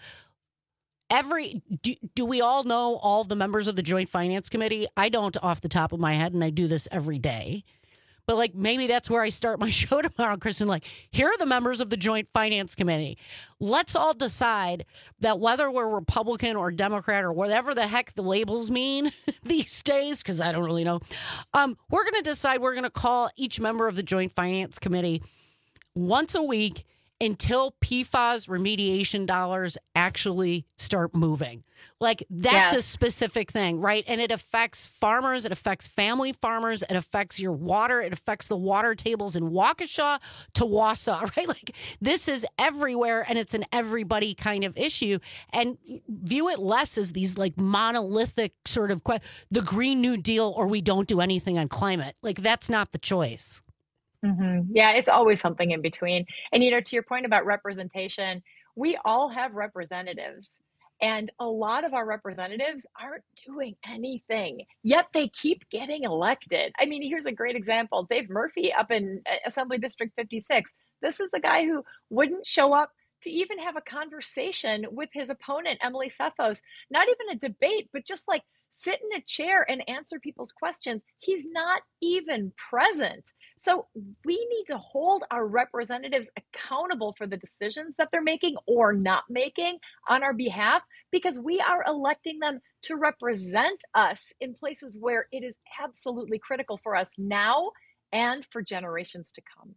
Every do, do we all know all the members of the Joint Finance Committee? I don't off the top of my head, and I do this every day. But like maybe that's where I start my show tomorrow, Kristen. Like, here are the members of the Joint Finance Committee. Let's all decide that whether we're Republican or Democrat or whatever the heck the labels mean these days, because I don't really know, um, we're going to decide we're going to call each member of the Joint Finance Committee once a week until P FAS remediation dollars actually start moving. Like, that's Yes. a specific thing, right? And it affects farmers, it affects family farmers, it affects your water, it affects the water tables in Waukesha to Wausau, right? Like, this is everywhere, and it's an everybody kind of issue. And view it less as these like monolithic sort of que- the Green New Deal or we don't do anything on climate. Like, that's not the choice. Mm-hmm. Yeah, it's always something in between. And, you know, to your point about representation, we all have representatives. And a lot of our representatives aren't doing anything, yet they keep getting elected. I mean, here's a great example. Dave Murphy up in Assembly District fifty-six. This is a guy who wouldn't show up to even have a conversation with his opponent, Emily Sefos. Not even a debate, but just like sit in a chair and answer people's questions. He's not even present. So we need to hold our representatives accountable for the decisions that they're making or not making on our behalf, because we are electing them to represent us in places where it is absolutely critical for us now and for generations to come.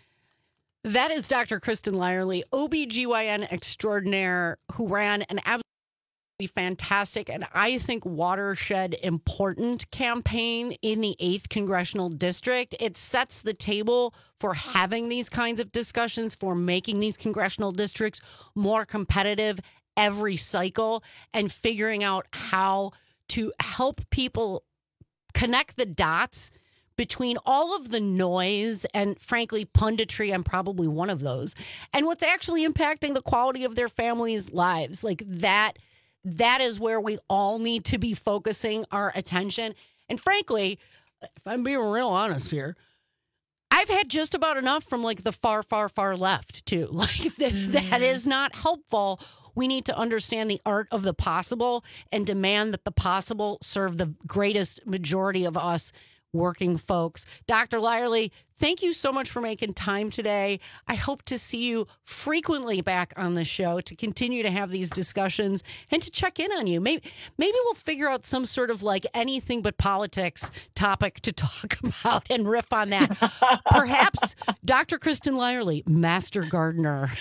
That is Doctor Kristen Lyerly, O B G Y N extraordinaire, who ran an absolutely fantastic and I think watershed important campaign in the eighth Congressional District. It sets the table for having these kinds of discussions, for making these congressional districts more competitive every cycle, and figuring out how to help people connect the dots between all of the noise and, frankly, punditry. I'm probably one of those, and what's actually impacting the quality of their families' lives. Like that, that is where we all need to be focusing our attention. And frankly, if I'm being real honest here, I've had just about enough from like the far, far, far left too. Like that, that is not helpful. We need to understand the art of the possible and demand that the possible serve the greatest majority of us working folks. Doctor Lyerly, thank you so much for making time today. I hope to see you frequently back on the show to continue to have these discussions and to check in on you. Maybe maybe we'll figure out some sort of like anything but politics topic to talk about and riff on that. Perhaps Doctor Kristen Lyerly, Master Gardener.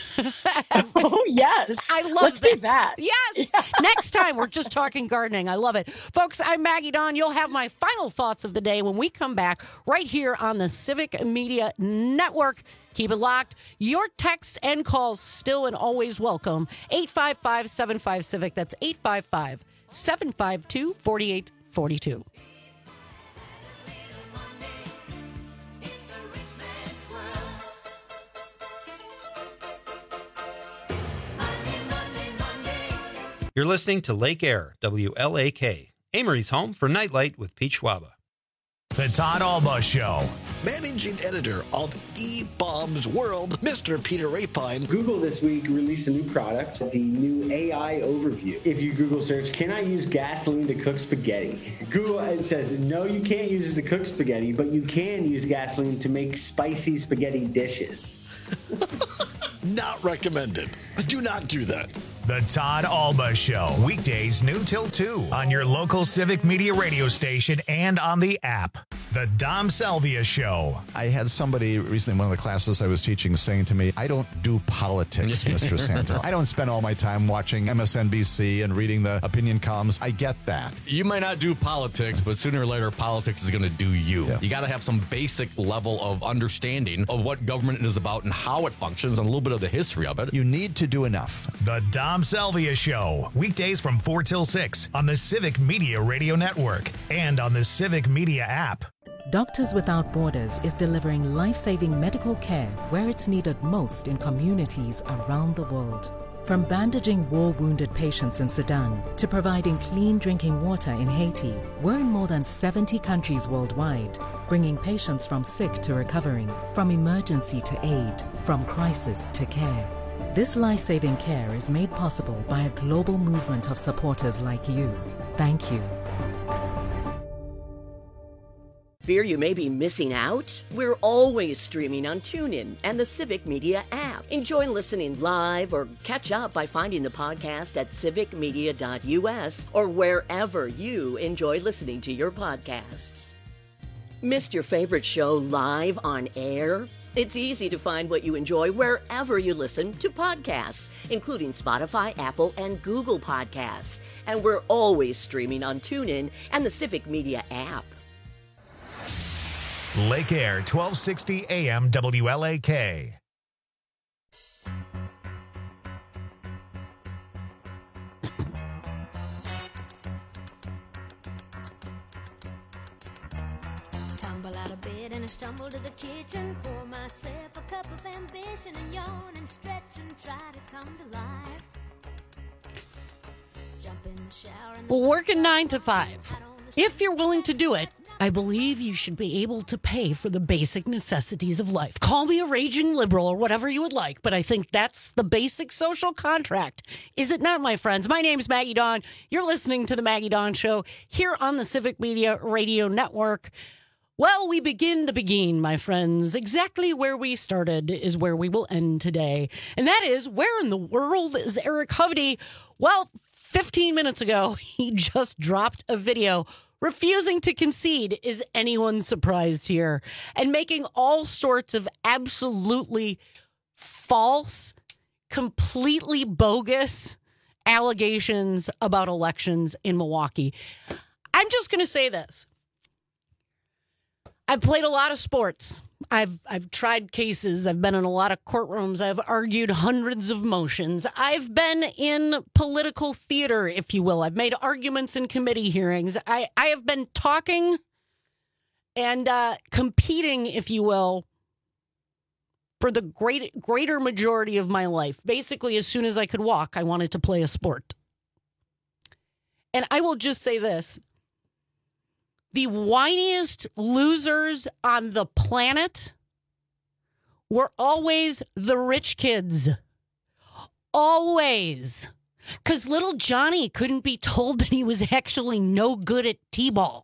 Oh, yes. I love Let's that. do that. Yes. Next time, we're just talking gardening. I love it. Folks, I'm Maggie Dawn. You'll have my final thoughts of the day when we come back right here on the Civic Media Network. Keep it locked. Your texts and calls still and always welcome. eight five five, seven five, Civic. That's eight five five, seven five two, four eight four two. You're listening to Lake Air, W L A K, Amory's home for Nightlight with Pete Schwaba. The Todd Alba Show. Managing editor of eBaum's World, Mister Peter Rapine. Google this week released a new product, the new A I overview. If you Google search, can I use gasoline to cook spaghetti? Google it says, no, you can't use it to cook spaghetti, but you can use gasoline to make spicy spaghetti dishes. Not recommended. Do not do that. The Todd Alba Show. Weekdays noon till two on your local Civic Media radio station and on the app. The Dom Salvia Show. I had somebody recently in one of the classes I was teaching saying to me, I don't do politics, Mister Santa. I don't spend all my time watching M S N B C and reading the opinion columns. I get that. You might not do politics, but sooner or later, politics is going to do you. Yeah. You got to have some basic level of understanding of what government is about and how it functions and a little bit of the history of it. You need to do enough. The Dom Salvia Show. Weekdays from four till six on the Civic Media Radio Network and on the Civic Media app. Doctors Without Borders is delivering life-saving medical care where it's needed most in communities around the world. From bandaging war-wounded patients in Sudan to providing clean drinking water in Haiti, we're in more than seventy countries worldwide, bringing patients from sick to recovering, from emergency to aid, from crisis to care. This life-saving care is made possible by a global movement of supporters like you. Thank you. Fear you may be missing out? We're always streaming on TuneIn and the Civic Media app. Enjoy listening live or catch up by finding the podcast at civic media dot u s or wherever you enjoy listening to your podcasts. Missed your favorite show live on air? It's easy to find what you enjoy wherever you listen to podcasts, including Spotify, Apple, and Google Podcasts. And we're always streaming on TuneIn and the Civic Media app. Lake Air, twelve sixty A M W L A K. Tumble out of bed and I stumble to the kitchen, pour myself a cup of ambition and yawn and stretch and try to come to life. Jump in the shower and Working nine to five. If you're willing to do it, I believe you should be able to pay for the basic necessities of life. Call me a raging liberal or whatever you would like, but I think that's the basic social contract. Is it not, my friends? My name is Maggie Dawn. You're listening to The Maggie Dawn Show here on the Civic Media Radio Network. Well, we begin the begin, my friends. Exactly where we started is where we will end today. And that is, where in the world is Eric Hovde? Well, fifteen minutes ago, he just dropped a video refusing to concede. Is anyone surprised here? And making all sorts of absolutely false, completely bogus allegations about elections in Milwaukee. I'm just going to say this. I've played a lot of sports. I've I've tried cases. I've been in a lot of courtrooms. I've argued hundreds of motions. I've been in political theater, if you will. I've made arguments in committee hearings. I, I have been talking and uh, competing, if you will, for the great greater majority of my life. Basically, as soon as I could walk, I wanted to play a sport. And I will just say this. The whiniest losers on the planet were always the rich kids. Always. Because little Johnny couldn't be told that he was actually no good at t-ball.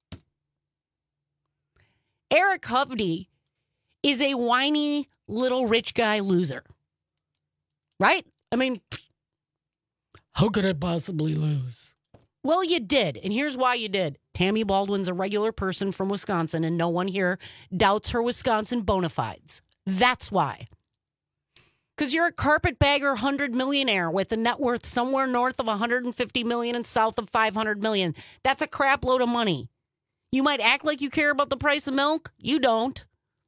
Eric Hovde is a whiny little rich guy loser. Right? I mean, how could I possibly lose? Well, you did. And here's why you did. Tammy Baldwin's a regular person from Wisconsin, and no one here doubts her Wisconsin bona fides. That's why. Because you're a carpetbagger hundred millionaire with a net worth somewhere north of one hundred fifty million and south of five hundred million. That's a crap load of money. You might act like you care about the price of milk. You don't.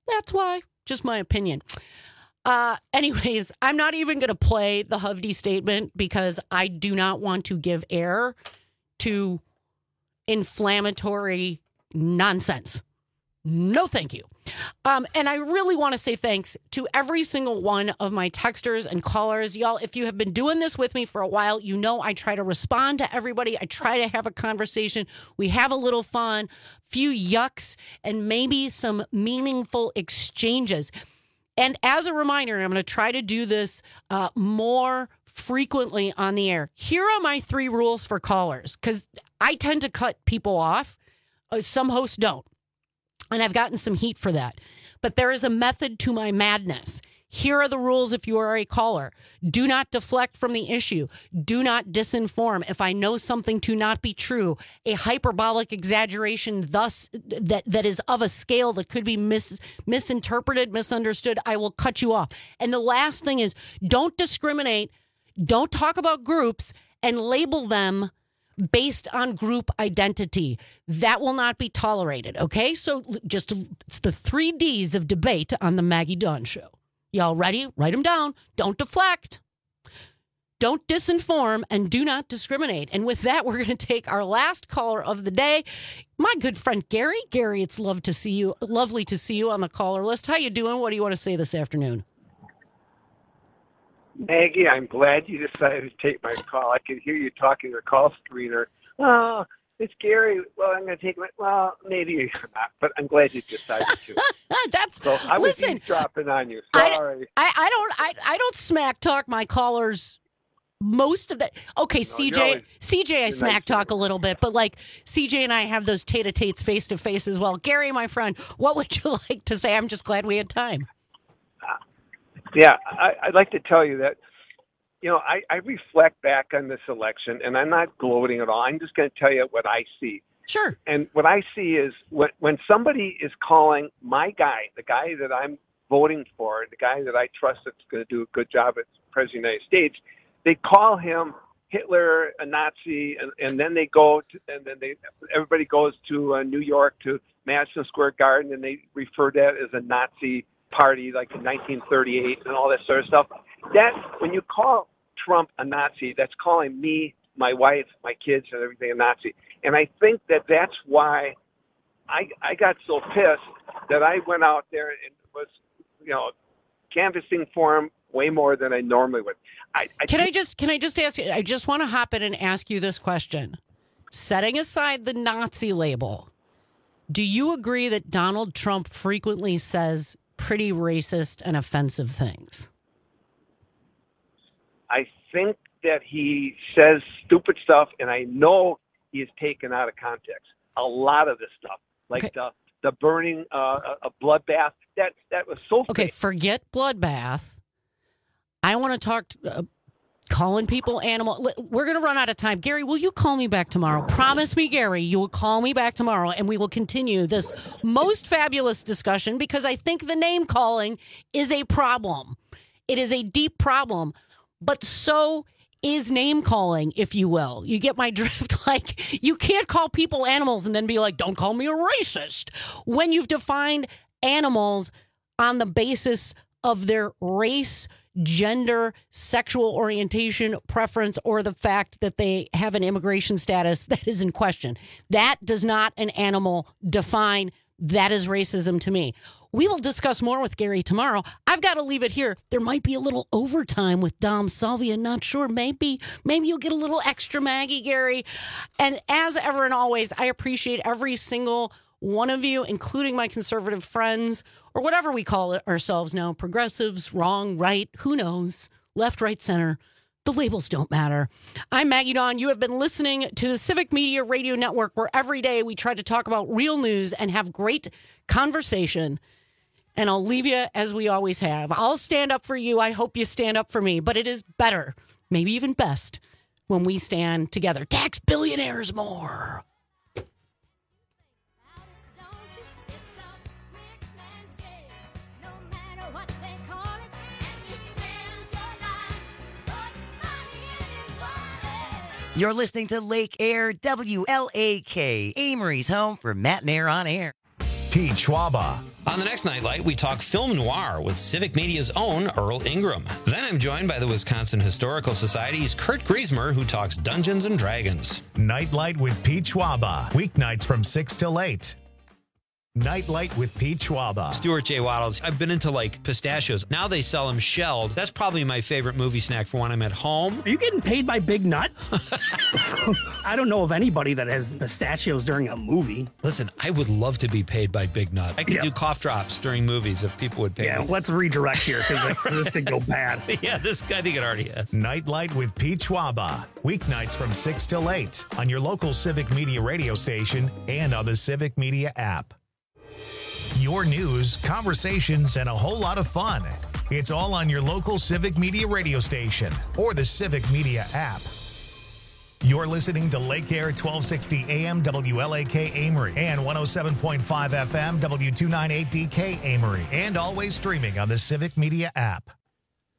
That's why. Just my opinion. Uh, anyways, I'm not even going to play the Hovde statement because I do not want to give air to inflammatory nonsense. No, thank you. Um, and I really want to say thanks to every single one of my texters and callers. Y'all, if you have been doing this with me for a while, you know I try to respond to everybody. I try to have a conversation. We have a little fun, few yucks, and maybe some meaningful exchanges. And as a reminder, I'm going to try to do this uh, more frequently on the air. Here are my three rules for callers, because I tend to cut people off. Uh, some hosts don't. And I've gotten some heat for that. But there is a method to my madness. Here are the rules if you are a caller. Do not deflect from the issue. Do not disinform. If I know something to not be true, a hyperbolic exaggeration thus that, that is of a scale that could be mis, misinterpreted, misunderstood, I will cut you off. And the last thing is, don't discriminate. Don't talk about groups and label them based on group identity. That will not be tolerated, okay? So just it's the three D's of debate on the Maggie Dawn Show. Y'all ready? Write them down. Don't deflect. Don't disinform, and do not discriminate. And with that, we're going to take our last caller of the day, my good friend Gary. Gary, it's love to see you. Lovely to see you on the caller list. How you doing? What do you want to say this afternoon? Maggie, I'm glad you decided to take my call. I could hear you talking to the call screener. Oh, it's Gary. Well, I'm going to take my, well, maybe you're not, but I'm glad you decided to. That's, so I was listen, dropping on you. I, Sorry. I, I don't, I, I don't smack talk my callers most of that. Okay, no, C J, always, C J, I smack nice talk a little bit, but like C J and I have those tete-a-tetes face to face as well. Gary, my friend, what would you like to say? I'm just glad we had time. Yeah, I, I'd like to tell you that, you know, I, I reflect back on this election, and I'm not gloating at all. I'm just going to tell you what I see. Sure. And what I see is when, when somebody is calling my guy, the guy that I'm voting for, the guy that I trust that's going to do a good job as President of the United States, they call him Hitler, a Nazi, and, and then they go to, and then they everybody goes to uh, New York to Madison Square Garden, and they refer to that as a Nazi party, like in nineteen thirty-eight and all that sort of stuff. That when you call Trump a Nazi, that's calling me, my wife, my kids, and everything a Nazi. And I think that that's why I I got so pissed that I went out there and was, you know, canvassing for him way more than I normally would. I, I can I just can I just ask you? I just want to hop in and ask you this question. Setting aside the Nazi label, do you agree that Donald Trump frequently says pretty racist and offensive things? I think that he says stupid stuff, and I know he is taken out of context. A lot of this stuff, like okay. the the burning uh, a bloodbath, that that was so okay. fake. Forget bloodbath. I want to talk to, uh, calling people animal. We're going to run out of time. Gary, will you call me back tomorrow? Promise me, Gary, you will call me back tomorrow, and we will continue this most fabulous discussion, because I think the name calling is a problem. It is a deep problem, but so is name calling, if you will. You get my drift? Like, you can't call people animals and then be like, don't call me a racist, when you've defined animals on the basis of their race, gender, sexual orientation, preference, or the fact that they have an immigration status that is in question. That does not an animal define. That is racism to me. We will discuss more with Gary tomorrow. I've got to leave it here. There might be a little overtime with Dom Salvia. Not sure. Maybe, maybe you'll get a little extra Maggie, Gary. And as ever and always, I appreciate every single one of you, including my conservative friends, or whatever we call it ourselves now, progressives, wrong, right, who knows, left, right, center. The labels don't matter. I'm Maggie Dawn. You have been listening to the Civic Media Radio Network, where every day we try to talk about real news and have great conversation. And I'll leave you as we always have. I'll stand up for you. I hope you stand up for me. But it is better, maybe even best, when we stand together. Tax billionaires more. You're listening to Lake Air, W L A K, Amory's home for Matt and Air on Air. Pete Schwaba. On the next Nightlight, we talk film noir with Civic Media's own Earl Ingram. Then I'm joined by the Wisconsin Historical Society's Kurt Griesmer, who talks Dungeons and Dragons. Nightlight with Pete Schwaba. Weeknights from six till eight. Nightlight with Pete Schwaba. Stuart J. Waddles. I've been into like pistachios. Now they sell them shelled. That's probably my favorite movie snack for when I'm at home. Are you getting paid by Big Nut? I don't know of anybody that has pistachios during a movie. Listen, I would love to be paid by Big Nut. I could Yeah. do cough drops during movies if people would pay Yeah, me. let's redirect here because this could go bad. Yeah, this I think it already has. Nightlight with Pete Schwaba. Weeknights from six till eight on your local Civic Media radio station and on the Civic Media app. Your news, conversations, and a whole lot of fun. It's all on your local Civic Media radio station or the Civic Media app. You're listening to Lake Air twelve sixty A M W L A K Amory and one oh seven point five F M W two ninety-eight D K Amory, and always streaming on the Civic Media app.